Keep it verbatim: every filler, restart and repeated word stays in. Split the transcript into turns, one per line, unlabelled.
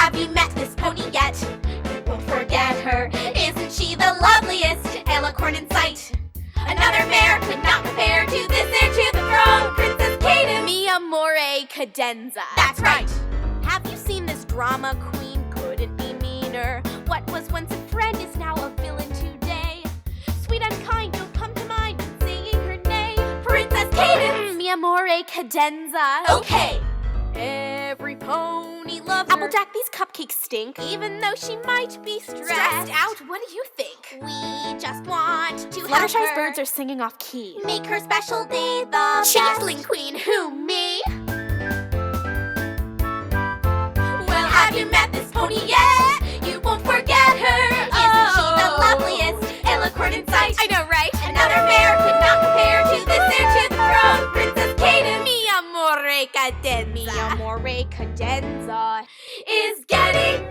have you met this pony yet? You won't forget her. Isn't she the loveliest alicorn in sight? Another mare could not compare to this heir to the throne, Princess Cadence.
Mi amore cadenza.
That's right.
Have you seen this drama queen? Couldn't be meaner. What was once a friend is now a villain today. Sweet and kind, don't come to mind when saying her name.
Princess Cadence.
Mi amore cadenza.
Okay.
Every pony loves her. Applejack, these cupcakes stink, even though she might be stressed.
Stressed out? What do you think?
We just want to help
Fluttershy's
her.
birds
are singing off key.
Make her special day the
Changeling queen, who, me?
Well, have you met this pony yet? You won't forget her. Isn't she the
Oh.
loveliest alicorn in sight?
I know, right?
Another mare could not compare to this heir to the throne, Princess Cadence.
Mi amore cadenza. Mi amore cadenza.
Is getting